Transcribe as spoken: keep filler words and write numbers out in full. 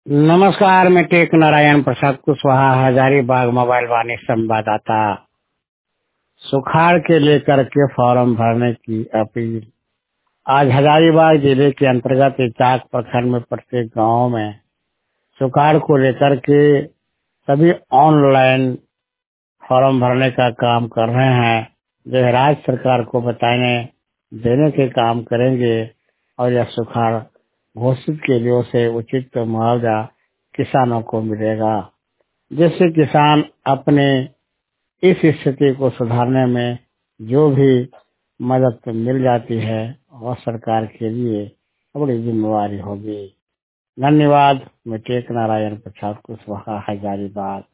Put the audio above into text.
नमस्कार, मैं टेक नारायण प्रसाद कुशवाहा, हजारीबाग मोबाइल वाणी संवाददाता। सुखाड़ के लेकर के फॉर्म भरने की अपील। आज हजारीबाग जिले के अंतर्गत इचाक प्रखंड में प्रत्येक गांव में सुखाड़ को लेकर के सभी ऑनलाइन फॉर्म भरने का काम कर रहे हैं, जो राज्य सरकार को बताने देने के काम करेंगे और यह सुखाड़ घोषित के लिए उसे उचित मुआवजा किसानों को मिलेगा, जिससे किसान अपने इस स्थिति को सुधारने में जो भी मदद मिल जाती है वह सरकार के लिए बड़ी जिम्मेवारी होगी। धन्यवाद। मैं टेक नारायण प्रसाद कुशवाहा, हजारीबाग।